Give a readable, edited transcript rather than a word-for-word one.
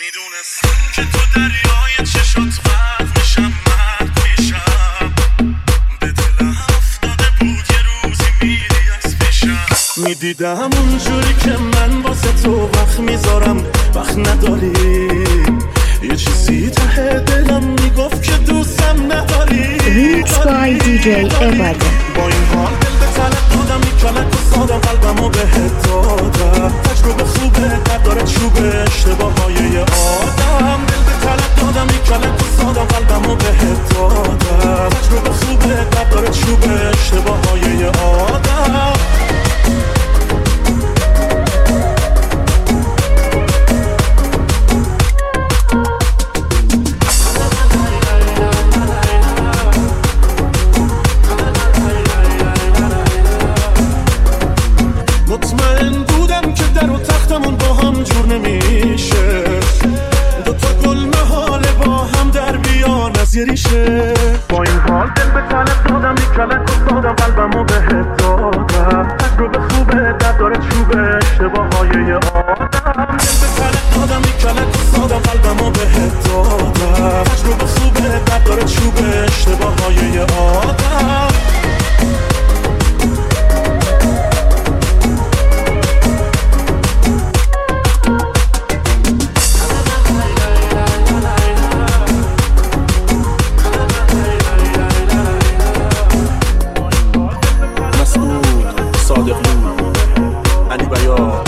میدونستم که تو دریای چشات غرق میشم مرد میشم به دلم افتاده بود یه روزی میری از پیشم میدیدم اونجوری که من واسه تو وقت میذارم وقت نداری یه چیزی ته دلم میگفت که دوستم نداری Remix by DJ Evad با این حال دل به طلب دادم میکلک و سادم قلبمو بهت دادم تجربه خوبه در داره چوبه اشتباه های آدم دل به طلب دادم میکلک و سادم قلبمو بهت دادم تجربه خوبه در داره چوبه اشتباه های آدم مطمئن بودم که در و تختمون با هم جور نمیشه دوتا گل محاله با هم در بیان از یه ریشه با این حال دل به طلب دادم میکلک و سادم قلبمو بهت دادم تجربه خوبه در داره چوبه اشتباه های آدم دل به طلب دادم میکلک و سادم قلبمو بهت دادم تجربه خوبه در داره چوبه اشتباه های آدم صادق علی بیار